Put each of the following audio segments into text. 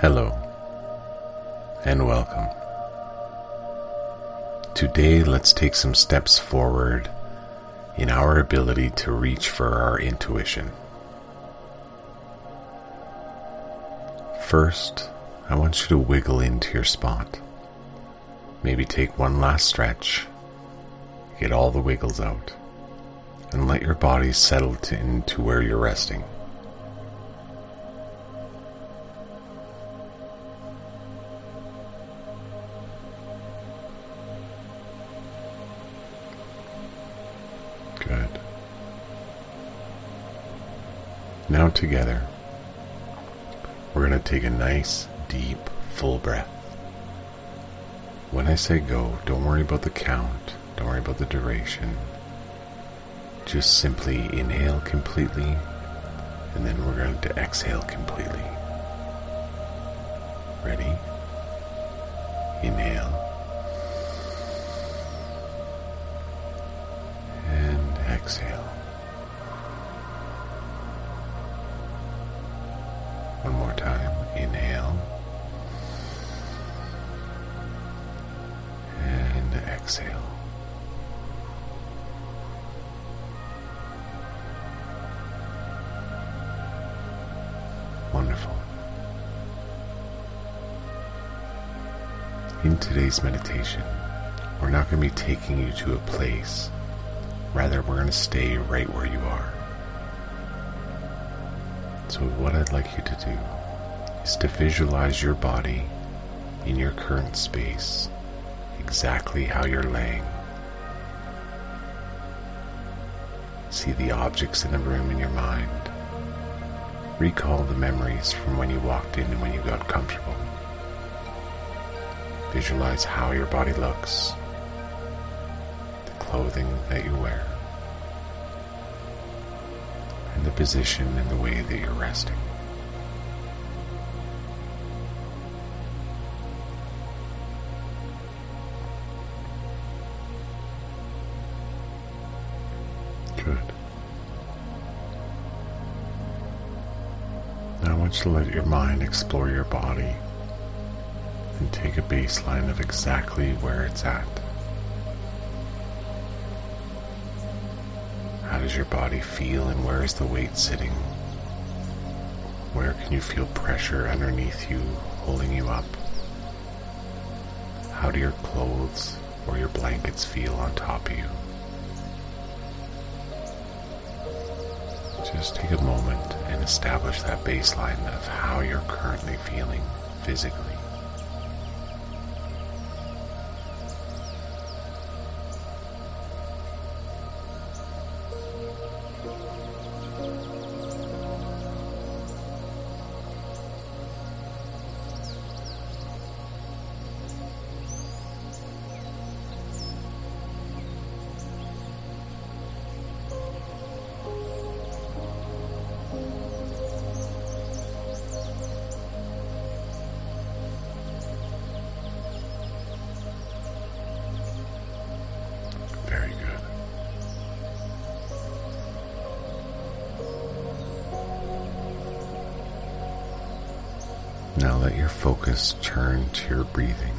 Hello and welcome. Today let's take some steps forward in our ability to reach for our intuition. First, I want you to wiggle into your spot. Maybe take one last stretch, get all the wiggles out, and let your body settle into where you're resting. Good. Now together, we're going to take a nice, deep, full breath. When I say go, don't worry about the count, don't worry about the duration. Just simply inhale completely, and then we're going to exhale completely. Ready? Inhale. And exhale. One more time. Inhale. And exhale. Wonderful. In today's meditation, we're not going to be taking you to a place. Rather, we're going to stay right where you are. So what I'd like you to do is to visualize your body in your current space, exactly how you're laying. See the objects in the room in your mind. Recall the memories from when you walked in and when you got comfortable. Visualize how your body looks, clothing that you wear, and the position and the way that you're resting. Good. Now I want you to let your mind explore your body and take a baseline of exactly where it's at. How does your body feel and where is the weight sitting? Where can you feel pressure underneath you, holding you up? How do your clothes or your blankets feel on top of you? Just take a moment and establish that baseline of how you're currently feeling physically. Very good. Now let your focus turn to your breathing.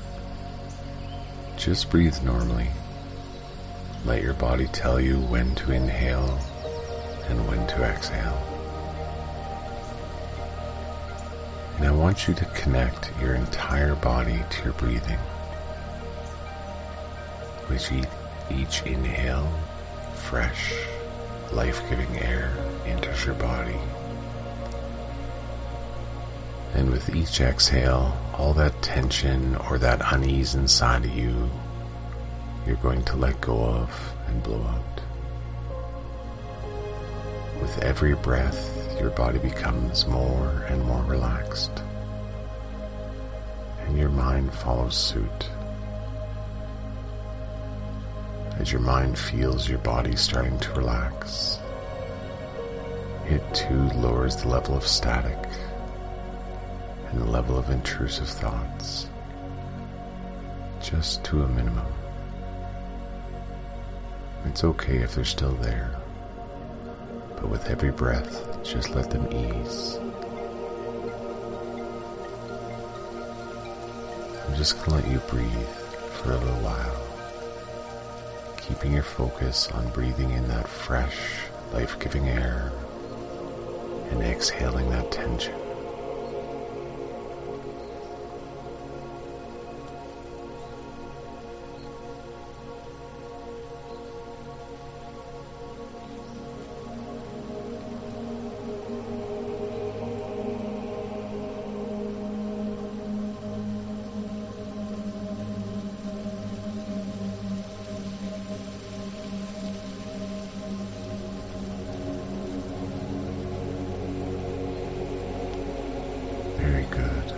Just breathe normally. Let your body tell you when to inhale and when to exhale. And I want you to connect your entire body to your breathing. With each inhale, fresh, life-giving air enters your body. And with each exhale, all that tension or that unease inside of you, you're going to let go of and blow out. With every breath, your body becomes more and more relaxed. And your mind follows suit. As your mind feels your body starting to relax, it too lowers the level of static and the level of intrusive thoughts just to a minimum. It's okay if they're still there, but with every breath, just let them ease. I'm just going to let you breathe for a little while, keeping your focus on breathing in that fresh, life-giving air and exhaling that tension. Very good.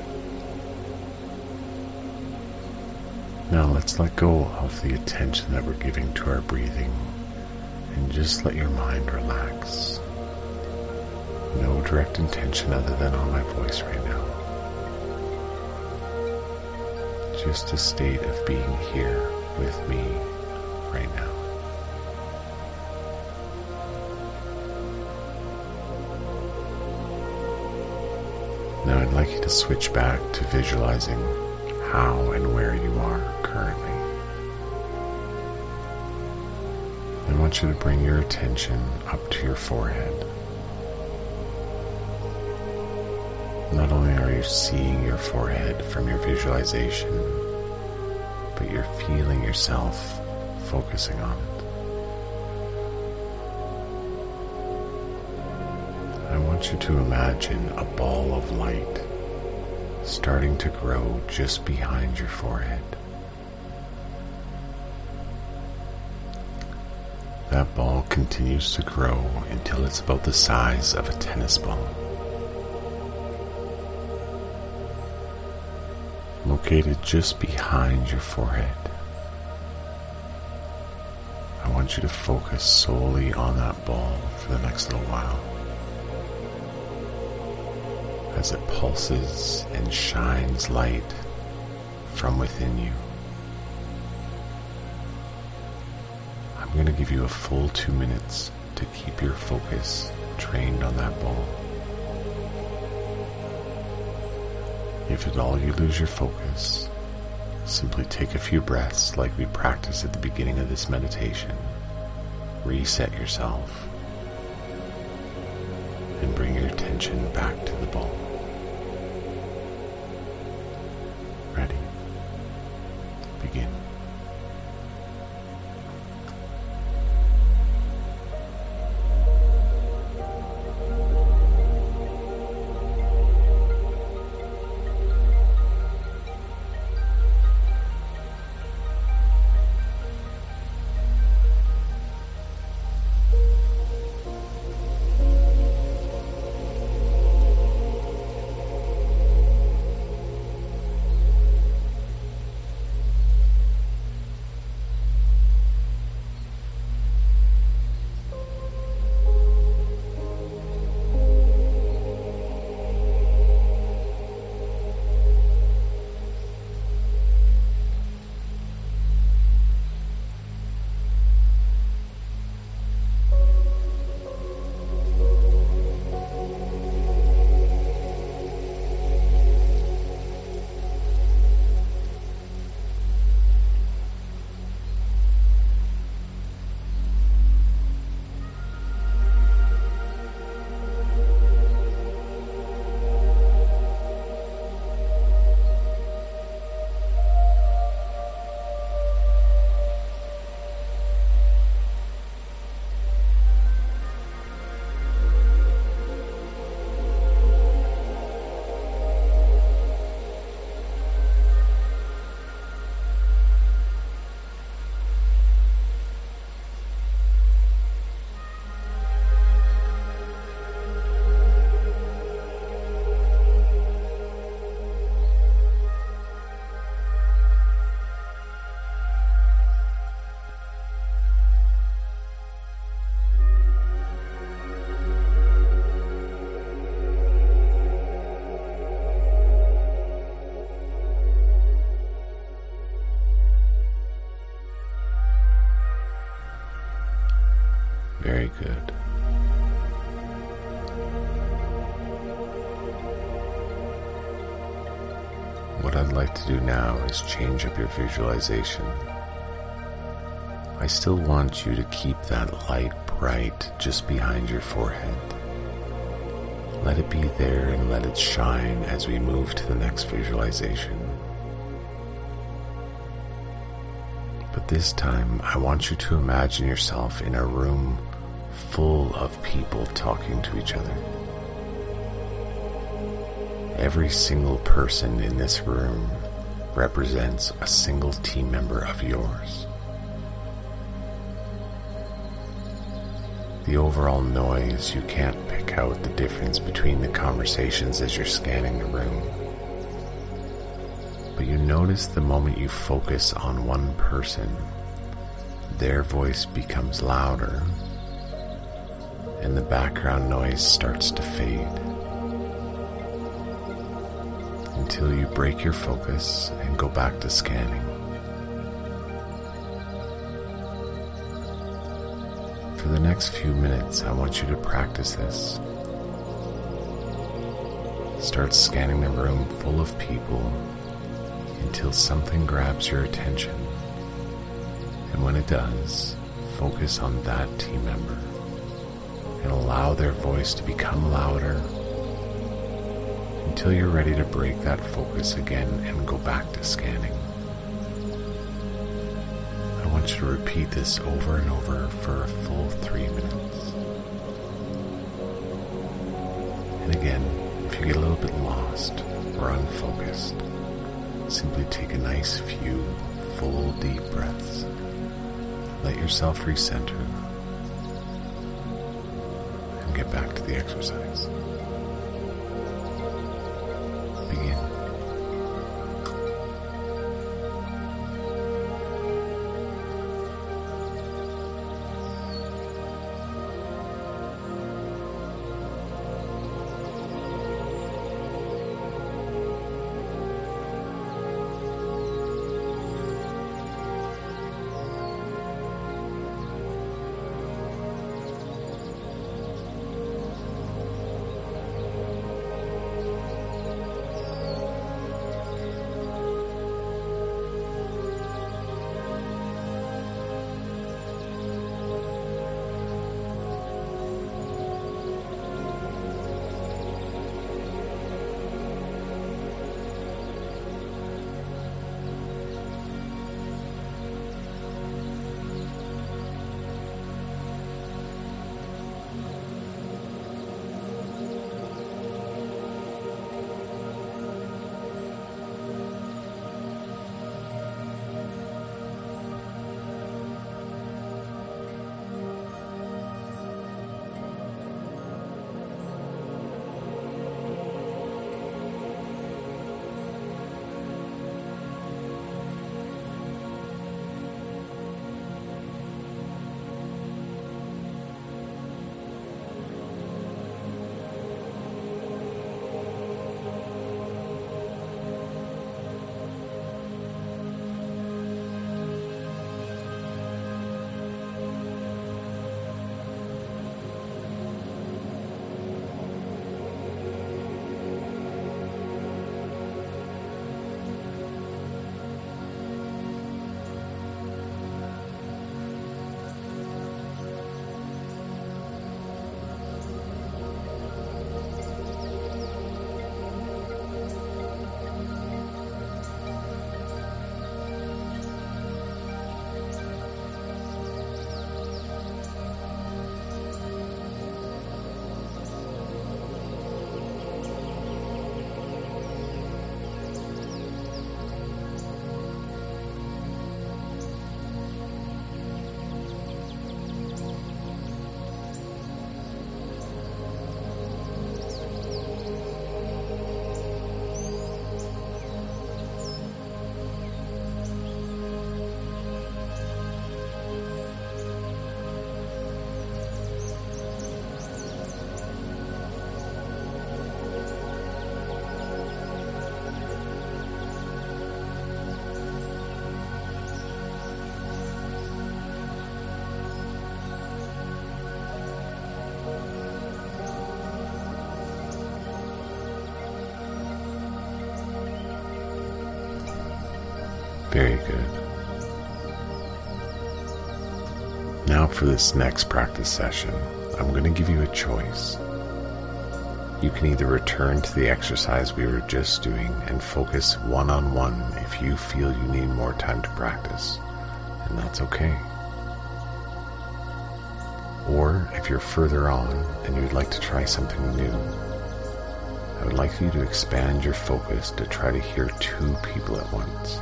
Now let's let go of the attention that we're giving to our breathing and just let your mind relax. No direct intention other than on my voice right now. Just a state of being here with me right now. Now I'd like you to switch back to visualizing how and where you are currently. I want you to bring your attention up to your forehead. Not only are you seeing your forehead from your visualization, but you're feeling yourself focusing on it. I want you to imagine a ball of light starting to grow just behind your forehead. That ball continues to grow until it's about the size of a tennis ball. Located just behind your forehead, I want you to focus solely on that ball for the next little while. As it pulses and shines light from within you. I'm going to give you a full 2 minutes to keep your focus trained on that ball. If at all you lose your focus, simply take a few breaths like we practiced at the beginning of this meditation. Reset yourself and bring your attention back to the ball. Ready? Begin. Very good. what I'd like to do now is change up your visualization. I still want you to keep that light bright just behind your forehead. Let it be there and let it shine as we move to the next visualization. But this time, I want you to imagine yourself in a room full of people talking to each other. Every single person in this room represents a single team member of yours. The overall noise, you can't pick out the difference between the conversations as you're scanning the room. But you notice the moment you focus on one person, their voice becomes louder and the background noise starts to fade until you break your focus and go back to scanning. For the next few minutes, I want you to practice this. Start scanning the room full of people until something grabs your attention. And when it does, focus on that team member and allow their voice to become louder until you're ready to break that focus again and go back to scanning. I want you to repeat this over and over for a full 3 minutes. And again, if you get a little bit lost or unfocused, simply take a nice few full deep breaths. Let yourself recenter and get back to the exercise. Begin. Very good. Now for this next practice session, I'm going to give you a choice. You can either return to the exercise we were just doing and focus one-on-one if you feel you need more time to practice, and that's okay. Or if you're further on and you'd like to try something new, I would like you to expand your focus to try to hear 2 people at once.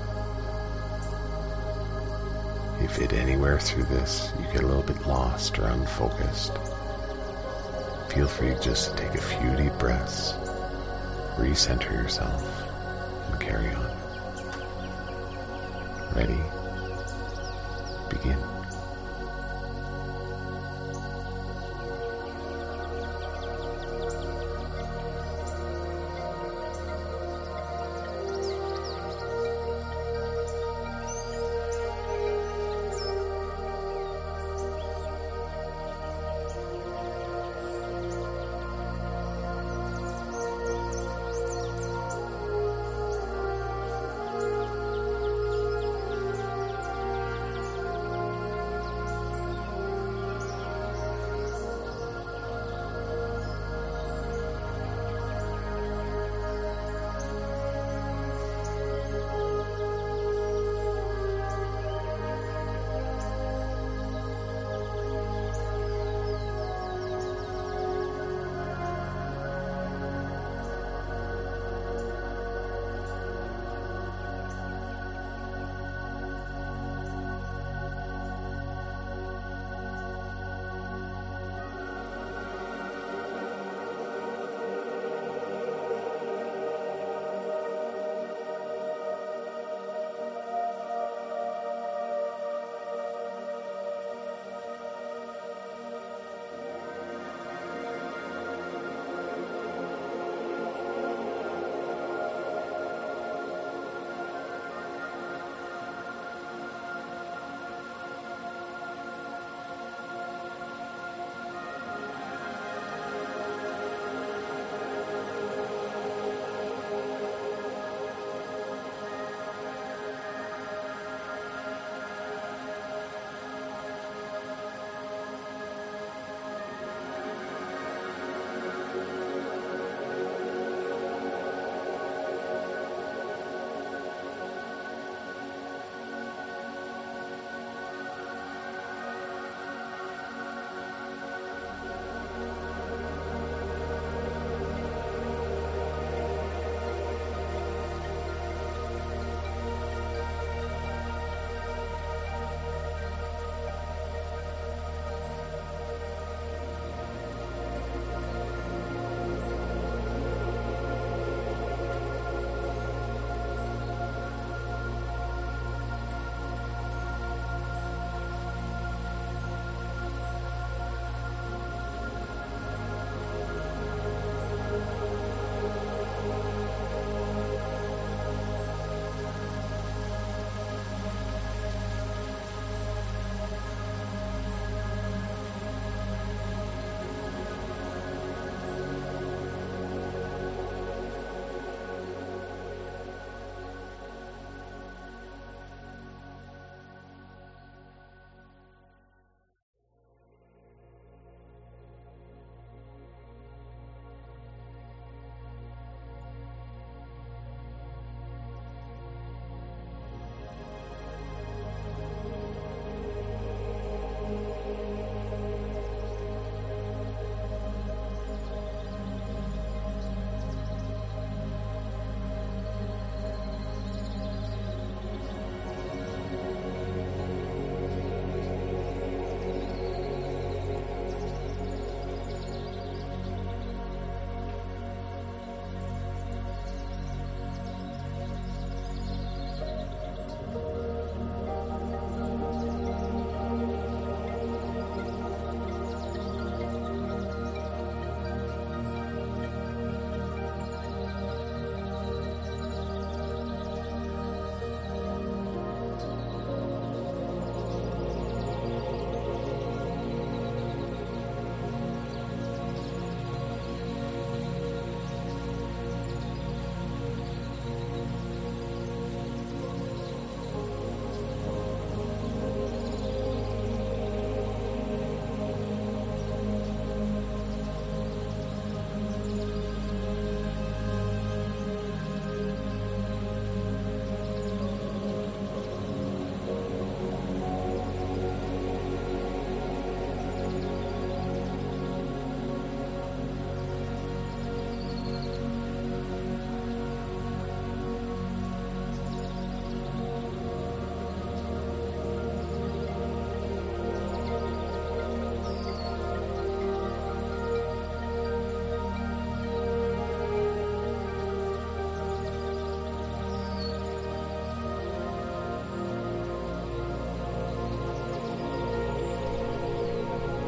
If at anywhere through this you get a little bit lost or unfocused, feel free just to take a few deep breaths, recenter yourself, and carry on. Ready? Begin.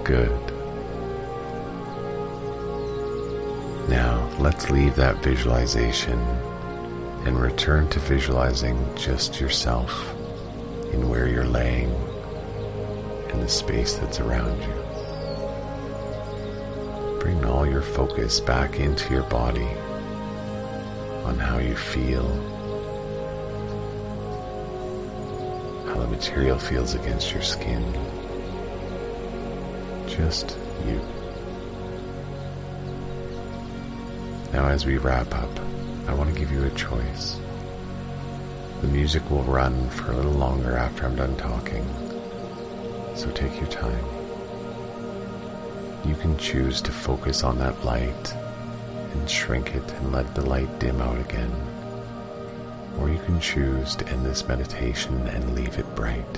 Good. Now, let's leave that visualization and return to visualizing just yourself in where you're laying and the space that's around you. Bring all your focus back into your body on how you feel, how the material feels against your skin. Just you. Now, as we wrap up, I want to give you a choice. The music will run for a little longer after I'm done talking, so take your time. You can choose to focus on that light and shrink it and let the light dim out again, or you can choose to end this meditation and leave it bright.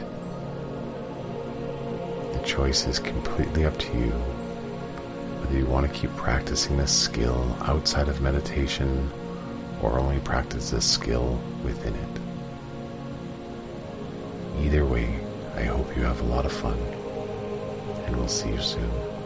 The choice is completely up to you, whether you want to keep practicing this skill outside of meditation or only practice this skill within it. Either way, I hope you have a lot of fun, and we'll see you soon.